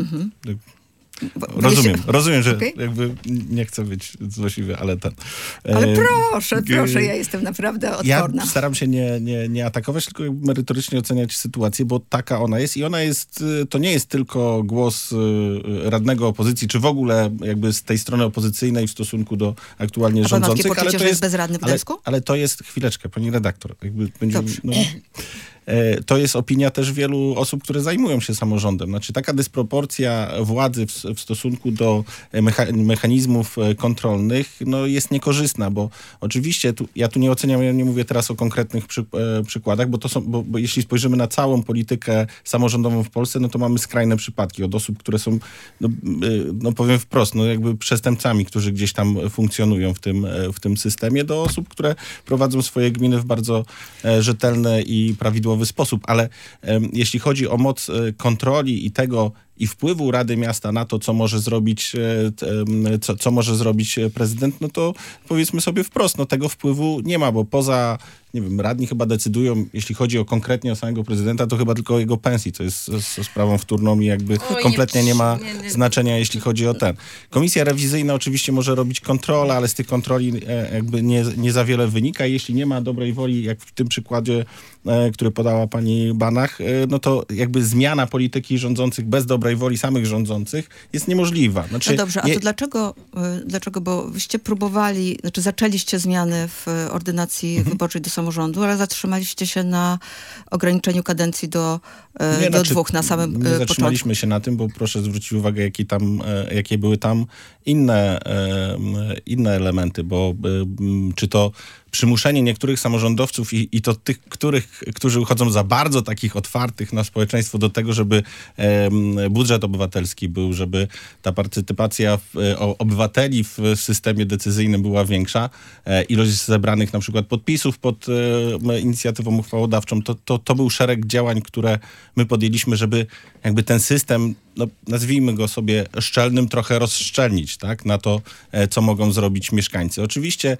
Bo- Rozumiem, wiecie- rozumiem, że Okej. jakby nie chcę być złośliwy, ale ten... Ale e, proszę, proszę, ja jestem naprawdę odporna. Ja staram się nie, nie, nie atakować, tylko merytorycznie oceniać sytuację, bo taka ona jest i ona jest, y, to nie jest tylko głos y, radnego opozycji, czy w ogóle jakby z tej strony opozycyjnej w stosunku do aktualnie A pan ma takie rządzących, poczucie, ale to że jest bezradny w ale, Gdańsku? ale to jest, chwileczkę, pani redaktor, jakby będzie, Dobrze. no, e, to jest opinia też wielu osób, które zajmują się samorządem. Znaczy taka dysproporcja władzy w, w stosunku do mecha, mechanizmów e, kontrolnych no, jest niekorzystna, bo oczywiście tu, ja tu nie oceniam, ja nie mówię teraz o konkretnych przy, e, przykładach, bo to są, bo, bo jeśli spojrzymy na całą politykę samorządową w Polsce, no to mamy skrajne przypadki od osób, które są, no, e, no powiem wprost, no jakby przestępcami, którzy gdzieś tam funkcjonują w tym, e, w tym systemie, do osób, które prowadzą swoje gminy w bardzo e, rzetelny i prawidłowy sposób, ale e, jeśli chodzi o moc e, kontroli i tego, i wpływu Rady Miasta na to, co może zrobić, e, t, em, co, co może zrobić e, prezydent, no to powiedzmy sobie wprost, no tego wpływu nie ma, bo poza, nie wiem, radni chyba decydują, jeśli chodzi o konkretnie o samego prezydenta, to chyba tylko o jego pensji, co jest z- z- sprawą wtórną i jakby Oj, kompletnie nie, nie ma nie, nie. znaczenia, jeśli chodzi o ten. Komisja rewizyjna oczywiście może robić kontrolę, ale z tych kontroli e, jakby nie, nie za wiele wynika. Jeśli nie ma dobrej woli, jak w tym przykładzie, e, który podała pani Banach, e, no to jakby zmiana polityki rządzących bez dobrej woli samych rządzących jest niemożliwa. Znaczy, No dobrze, a nie- to dlaczego, y, dlaczego, bo wyście próbowali, znaczy zaczęliście zmiany w y, ordynacji Mhm. wyborczej do samorządu, ale zatrzymaliście się na ograniczeniu kadencji do, y, Nie, do znaczy, dwóch na samym Nie y, początku. zatrzymaliśmy się na tym, bo proszę zwrócić uwagę, jakie, tam, e, jakie były tam inne, e, inne elementy, bo e, m, czy to przymuszenie niektórych samorządowców i, i to tych, których, którzy uchodzą za bardzo takich otwartych na społeczeństwo do tego, żeby e, budżet obywatelski był, żeby ta partycypacja w, o, obywateli w systemie decyzyjnym była większa, e, ilość zebranych na przykład podpisów pod e, inicjatywą uchwałodawczą, to, to, to był szereg działań, które my podjęliśmy, żeby jakby ten system, no, nazwijmy go sobie szczelnym, trochę rozszczelnić, tak, na to, e, co mogą zrobić mieszkańcy. Oczywiście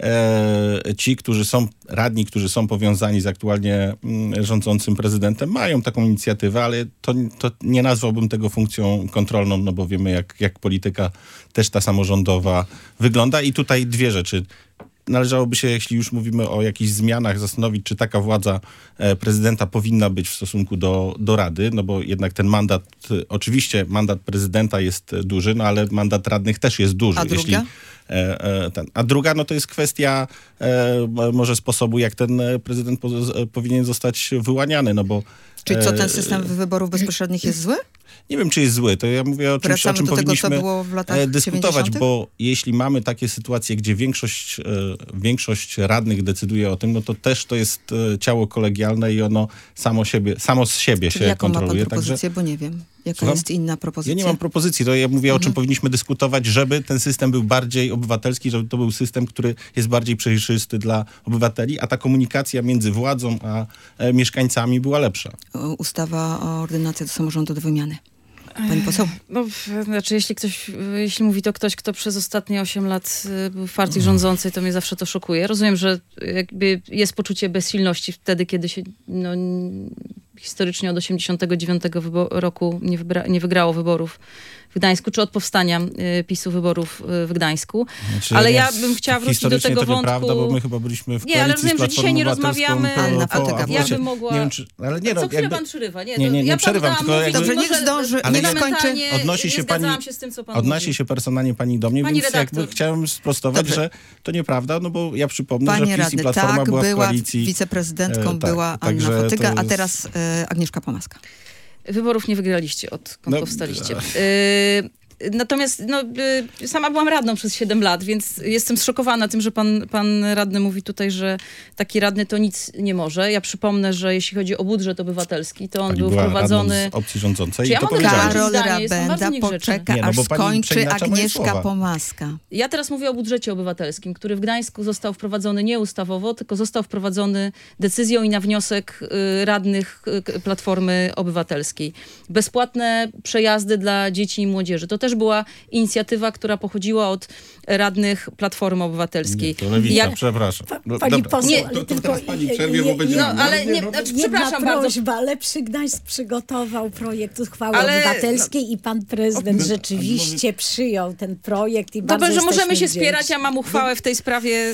e, ci, którzy są radni, którzy są powiązani z aktualnie mm, rządzącym prezydentem, mają taką inicjatywę, ale to, to nie nazwałbym tego funkcją kontrolną, no bo wiemy, jak, jak polityka też ta samorządowa wygląda. I tutaj dwie rzeczy. Należałoby się, jeśli już mówimy o jakichś zmianach, zastanowić, czy taka władza e, prezydenta powinna być w stosunku do, do Rady, no bo jednak ten mandat, e, oczywiście mandat prezydenta jest duży, no ale mandat radnych też jest duży. A druga? Jeśli, e, e, ten, a druga, no to jest kwestia e, może sposobu, jak ten prezydent po, powinien zostać wyłaniany, no bo... Czyli co, ten e, system wyborów bezpośrednich jest zły? Nie wiem, czy jest zły. To ja mówię o czymś, o Wracamy czym do tego, co powinniśmy było w latach e, dyskutować, dziewięćdziesiątych? bo jeśli mamy takie sytuacje, gdzie większość, e, większość radnych decyduje o tym, no to też to jest e, ciało kolegialne i ono samo, siebie, samo z siebie Czyli się jaką ma pan kontroluje. propozycję, bo nie wiem. Jaka Słucham? jest inna propozycja? Ja nie mam propozycji, to ja mówię, o czym Mhm. powinniśmy dyskutować, żeby ten system był bardziej obywatelski, żeby to był system, który jest bardziej przejrzysty dla obywateli, a ta komunikacja między władzą a e, mieszkańcami była lepsza. Ustawa o ordynacji do samorządu do wymiany. Pani poseł? No, znaczy, jeśli ktoś, jeśli mówi to ktoś, kto przez ostatnie osiem lat y, był w partii rządzącej, to mnie zawsze to szokuje. Rozumiem, że jakby jest poczucie bezsilności wtedy, kiedy się no, historycznie od osiemdziesiątego dziewiątego wybo- roku nie, wybra- nie wygrało wyborów w Gdańsku, czy od powstania y, PiSu wyborów y, w Gdańsku. Znaczy, ale nie, ja bym chciała wrócić do historycznie tego to wątku... nieprawda, bo my chyba byliśmy w Nie, ale koalicji rozumiem, z że dzisiaj nie Platformą rozmawiamy... Obywatelską, Anna po- po Fotyga, aborcie. ja bym mogła... Nie wiem, czy, ale nie, no, Co chwilę jakby, pan przerywa. Nie, Nie, to nie, nie ja przerywam, panu tylko dałam jakby- mówić, Dobrze, niech może zdąży, ale niech fundamentalnie skończy. Odnosi nie się pani- zgadzałam się z tym, co pan Odnosi mówi. się personalnie pani do mnie, Pani więc redaktor. jakby chciałem sprostować, Dobrze. że to nieprawda, no bo ja przypomnę, Panie że PiS i radny, Platforma tak, była w była koalicji. wiceprezydentką, e, tak, była Anna także to Fotyga, a jest- teraz e, Agnieszka Pomaska. Wyborów nie wygraliście, odkąd No, powstaliście. ach. Y, Natomiast no, y, sama byłam radną przez siedem lat, więc jestem zszokowana tym, że pan, pan radny mówi tutaj, że taki radny to nic nie może. Ja przypomnę, że jeśli chodzi o budżet obywatelski, to on Pani był była wprowadzony... radną z opcji rządzącej Czy ja i to mogę powiedziałem. dokończyć Karol zdanie? Jestem bardzo Rabenda niegrzeczna. poczeka, Nie, no aż bo pani skończy przeinacza moje Agnieszka słowa. Pomaska. Ja teraz mówię o budżecie obywatelskim, który w Gdańsku został wprowadzony nie ustawowo, tylko został wprowadzony decyzją i na wniosek y, radnych y, Platformy Obywatelskiej. Bezpłatne przejazdy dla dzieci i młodzieży. To też była inicjatywa, która pochodziła od radnych Platformy Obywatelskiej. Nie, to lewica, Jak- przepraszam. No, Pani dobra, poseł, Nie, ale to, to tylko teraz pani je- przerwie, bo je- będzie... No, ale nie, Jedna znaczy, przepraszam bardzo. prośba, Lepszy Gdańsk przygotował projekt uchwały Ale- obywatelskiej i pan prezydent rzeczywiście przyjął ten projekt i bardzo Dobrze, że możemy się jesteśmy spierać. wdzięczni. Ja mam uchwałę w tej sprawie y,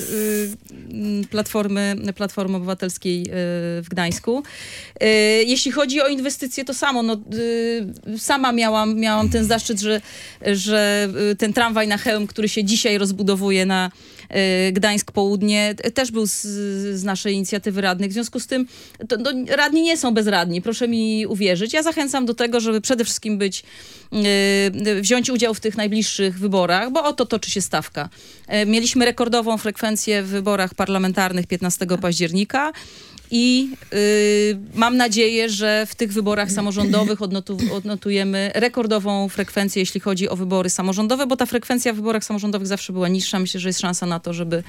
y, Platformy, Platformy Obywatelskiej y, w Gdańsku. Y, jeśli chodzi o inwestycje, to samo. No, y, sama miałam, miałam ten zaszczyt, że, że y, ten tramwaj na Chełm, który się dzisiaj rozbudowuje na y, Gdańsk Południe, y, też był z, z naszej inicjatywy radnych. W związku z tym to, no, radni nie są bezradni, proszę mi uwierzyć. Ja zachęcam do tego, żeby przede wszystkim być, y, wziąć udział w tych najbliższych wyborach, bo oto toczy się stawka. Y, mieliśmy rekordową frekwencję w wyborach parlamentarnych piętnastego października. I y, mam nadzieję, że w tych wyborach samorządowych odnotu, odnotujemy rekordową frekwencję, jeśli chodzi o wybory samorządowe, bo ta frekwencja w wyborach samorządowych zawsze była niższa. Myślę, że jest szansa na to, żeby,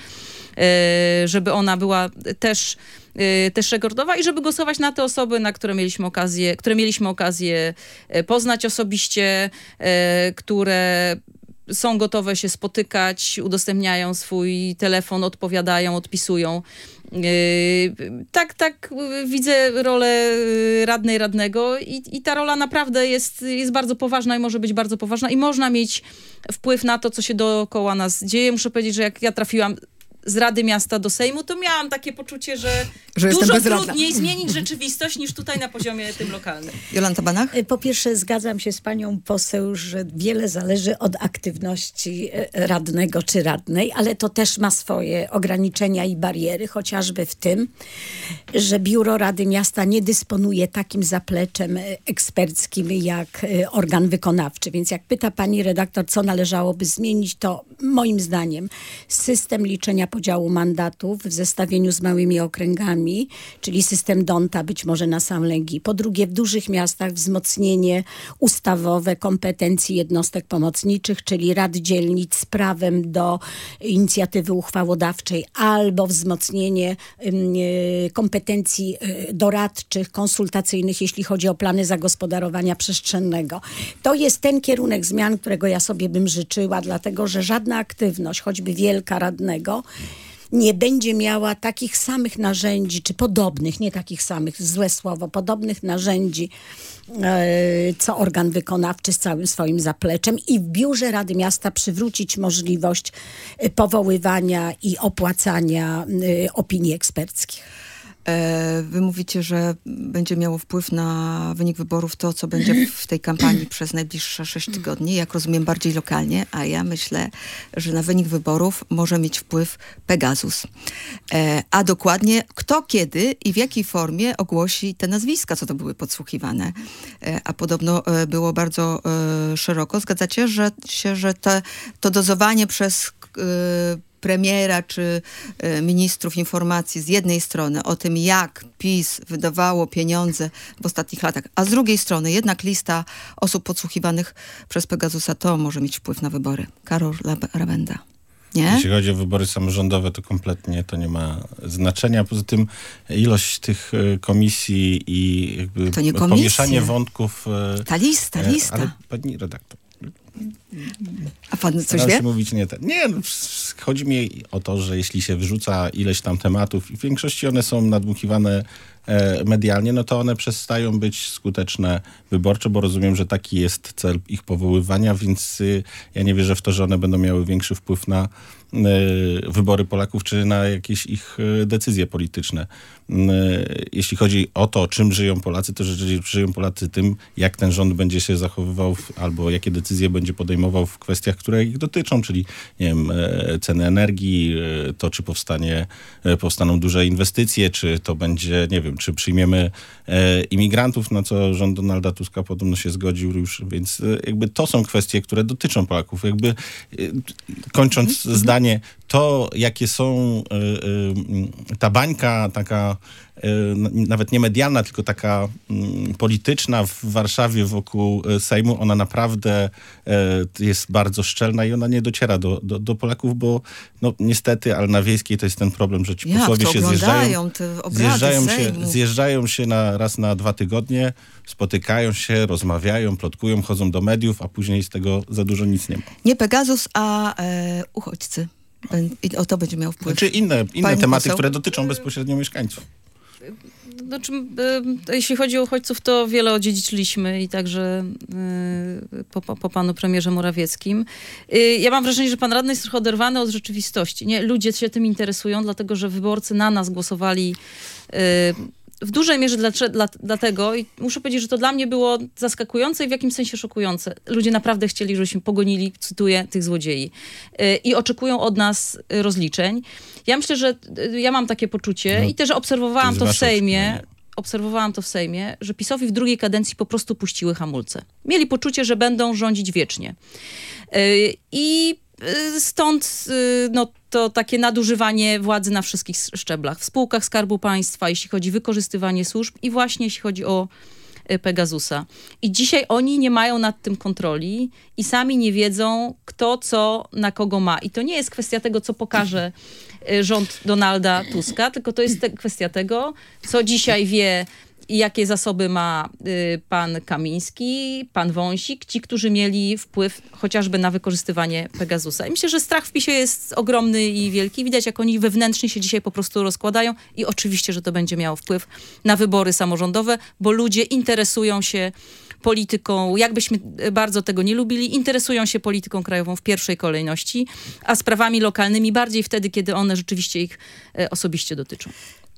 y, żeby ona była też, y, też rekordowa i żeby głosować na te osoby, na które mieliśmy okazję, które mieliśmy okazję y, poznać osobiście, y, które są gotowe się spotykać, udostępniają swój telefon, odpowiadają, odpisują. Yy, tak, tak yy, widzę rolę yy, radnej, radnego i, i ta rola naprawdę jest, jest bardzo poważna i może być bardzo poważna i można mieć wpływ na to, co się dookoła nas dzieje. Muszę powiedzieć, że jak ja trafiłam z Rady Miasta do Sejmu, to miałam takie poczucie, że, Że jestem dużo bezradna. trudniej zmienić rzeczywistość niż tutaj na poziomie tym lokalnym. Jolanta Banach? Po pierwsze, zgadzam się z panią poseł, że wiele zależy od aktywności e, radnego czy radnej, ale to też ma swoje ograniczenia i bariery, chociażby w tym, że Biuro Rady Miasta nie dysponuje takim zapleczem e, eksperckim jak e, organ wykonawczy. Więc jak pyta pani redaktor, co należałoby zmienić, to moim zdaniem system liczenia podziału mandatów w zestawieniu z małymi okręgami, czyli system Donta być może na sam Legii. Po drugie, w dużych miastach wzmocnienie ustawowe kompetencji jednostek pomocniczych, czyli rad dzielnic z prawem do inicjatywy uchwałodawczej, albo wzmocnienie y, kompetencji y, doradczych, konsultacyjnych, jeśli chodzi o plany zagospodarowania przestrzennego. To jest ten kierunek zmian, którego ja sobie bym życzyła, dlatego że żadna aktywność, choćby wielka radnego, nie będzie miała takich samych narzędzi, czy podobnych, nie takich samych, złe słowo, podobnych narzędzi, co organ wykonawczy z całym swoim zapleczem i w biurze Rady Miasta przywrócić możliwość powoływania i opłacania opinii eksperckich. Wy mówicie, że będzie miało wpływ na wynik wyborów to, co będzie w tej kampanii przez najbliższe sześć tygodni, jak rozumiem bardziej lokalnie, a ja myślę, że na wynik wyborów może mieć wpływ Pegasus. A dokładnie kto, kiedy i w jakiej formie ogłosi te nazwiska, co to były podsłuchiwane. A podobno było bardzo szeroko. Zgadzacie że się, że te, to dozowanie przez premiera czy y, ministrów informacji z jednej strony o tym, jak PiS wydawało pieniądze w ostatnich latach, a z drugiej strony jednak lista osób podsłuchiwanych przez Pegasusa, to może mieć wpływ na wybory. Karol Rabenda. Nie? Jeśli chodzi o wybory samorządowe, to kompletnie to nie ma znaczenia. Poza tym ilość tych komisji i jakby to nie pomieszanie wątków... Ta lista, lista. Ale pani redaktor, a pan coś Staram wie? się mówić nie, te, nie, no, chodzi mi o to, że jeśli się wyrzuca ileś tam tematów i w większości one są nadmuchiwane e, medialnie, no to one przestają być skuteczne wyborczo, bo rozumiem, że taki jest cel ich powoływania, więc y, ja nie wierzę w to, że one będą miały większy wpływ na y, wybory Polaków, czy na jakieś ich y, decyzje polityczne. Y, jeśli chodzi o to, czym żyją Polacy, to że żyją Polacy tym, jak ten rząd będzie się zachowywał w, albo jakie decyzje będzie podejmował w kwestiach, które ich dotyczą, czyli nie wiem, y, ceny energii, y, to czy powstanie, y, powstaną duże inwestycje, czy to będzie, nie wiem, czy przyjmiemy y, imigrantów, na co rząd Donalda Tuska podobno się zgodził już, więc y, jakby to są kwestie, które dotyczą Polaków. Jakby y, kończąc mm-hmm. zdanie, to jakie są y, y, ta bańka taka y, nawet nie medialna, tylko taka y, polityczna w Warszawie wokół Sejmu, ona naprawdę y, jest bardzo szczelna i ona nie dociera do, do, do Polaków, bo no niestety, ale na Wiejskiej to jest ten problem, że ci Jak posłowie to się zjeżdżają, te obrady zjeżdżają Sejmu. się, zjeżdżają się na, raz na dwa tygodnie, spotykają się, rozmawiają, plotkują, chodzą do mediów, a później z tego za dużo nic nie ma. Nie Pegasus, a e, uchodźcy. I o to będzie miał wpływ. Czy inne, inne Pani tematy, poseł? które dotyczą bezpośrednio mieszkańców. Znaczy, y, jeśli chodzi o uchodźców, to wiele odziedziczyliśmy i także y, po, po, po panu premierze Morawieckim. Y, ja mam wrażenie, że pan radny jest trochę oderwany od rzeczywistości. Nie? Ludzie się tym interesują, dlatego że wyborcy na nas głosowali y, w dużej mierze dla, dla, dlatego, i muszę powiedzieć, że to dla mnie było zaskakujące i w jakimś sensie szokujące. Ludzie naprawdę chcieli, żebyśmy pogonili, cytuję, tych złodziei. Yy, I oczekują od nas rozliczeń. Ja myślę, że yy, ja mam takie poczucie no, i też obserwowałam to, to w Sejmie, oczekiwanie. obserwowałam to w Sejmie, że PiS-owi w drugiej kadencji po prostu puściły hamulce. Mieli poczucie, że będą rządzić wiecznie. Yy, I stąd no, to takie nadużywanie władzy na wszystkich szczeblach. W spółkach Skarbu Państwa, jeśli chodzi o wykorzystywanie służb i właśnie jeśli chodzi o Pegasusa. I dzisiaj oni nie mają nad tym kontroli i sami nie wiedzą, kto co na kogo ma. I to nie jest kwestia tego, co pokaże rząd Donalda Tuska, tylko to jest te, kwestia tego, co dzisiaj wie i jakie zasoby ma y, pan Kamiński, pan Wąsik, ci, którzy mieli wpływ chociażby na wykorzystywanie Pegasusa. I myślę, że strach w PiSie jest ogromny i wielki. Widać, jak oni wewnętrznie się dzisiaj po prostu rozkładają i oczywiście, że to będzie miało wpływ na wybory samorządowe, bo ludzie interesują się polityką, jakbyśmy bardzo tego nie lubili, interesują się polityką krajową w pierwszej kolejności, a sprawami lokalnymi bardziej wtedy, kiedy one rzeczywiście ich e, osobiście dotyczą.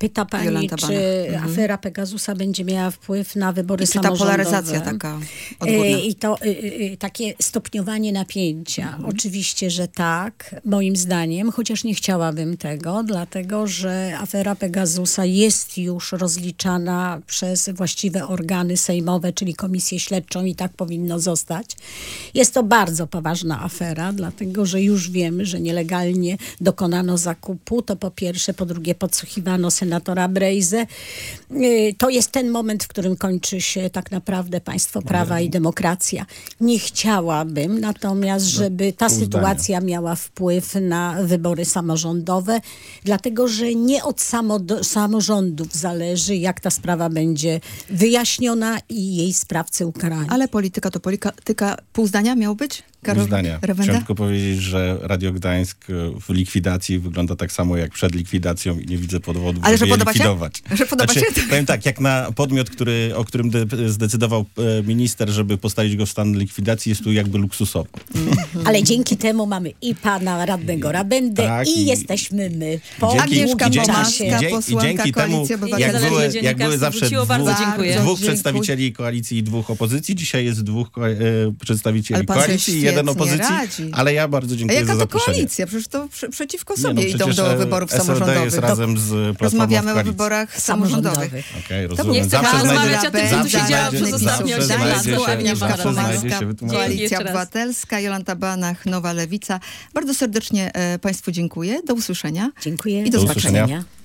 Pyta pani, Jolanta czy Banach. Mhm. afera Pegasusa będzie miała wpływ na wybory I czy ta samorządowe? polaryzacja taka odgórna? E, I to y, y, takie stopniowanie napięcia. Mhm. Oczywiście, że tak, moim zdaniem, chociaż nie chciałabym tego, dlatego, że afera Pegasusa jest już rozliczana przez właściwe organy sejmowe, czyli komisję śledczą i tak powinno zostać. Jest to bardzo poważna afera, dlatego, że już wiemy, że nielegalnie dokonano zakupu, to po pierwsze, po drugie podsłuchiwano senatora Brejzę. Y, To jest ten moment, w którym kończy się tak naprawdę państwo prawa i demokracja. Nie chciałabym natomiast, żeby ta pół zdania. sytuacja miała wpływ na wybory samorządowe, dlatego, że nie od samo- samorządów zależy, jak ta sprawa będzie wyjaśniona i jej sprawcy ukarani. Ale polityka to polityka. Pół zdania miał być? Karol Pół zdania. Rewenda? Chciałem tylko powiedzieć, że Radio Gdańsk w likwidacji wygląda tak samo jak przed likwidacją i nie widzę powodów, Ale żeby że je podoba się? likwidować. Że podoba znaczy, się? Powiem tak, jak na podmiot, który, o którym de- zdecydował e, minister, żeby postawić go w stan likwidacji, jest tu jakby luksusowo. Ale dzięki temu mamy i pana radnego Rabendę Tak, i, i- jesteśmy my. Po Dzięki- Agnieszka długim i dzięki- Pomaska, i czasie. dzięki- posłanka i dzięki temu, Koalicji Obywatelskiej. jak były, Niezależne jak były dziennikarstwo zawsze wróciło, bardzo dwóch, dziękuję. dwóch Dziękuję. przedstawicieli koalicji i dwóch opozycji, dzisiaj jest dwóch ko- e, przedstawicieli Ale pan sobie koalicji i jeden świetnie opozycji, radzi. ale ja bardzo A dziękuję jaka za to zaproszenie. koalicja? Przecież to przy, przeciwko Nie, sobie no idą przecież, do e, wyborów S L D samorządowych. jest razem z Platformą Rozmawiamy w o koalicji. wyborach samorządowych. Okej, To rozumiem. Nie chcę Zawsze pan znajdzie- rozmawiać o tym, co tu się zawsze działo znajdzie- przez ostatnie zawsze osiem lat. znajdzie się- Agnieszka zawsze Pomaska. znajdzie się wytłumaczenie. Koalicja Dzięki jeszcze raz. Obywatelska, Jolanta Banach, Nowa Lewica. Bardzo serdecznie e, Państwu dziękuję. Do usłyszenia Dziękuję. I do zobaczenia. zobaczenia.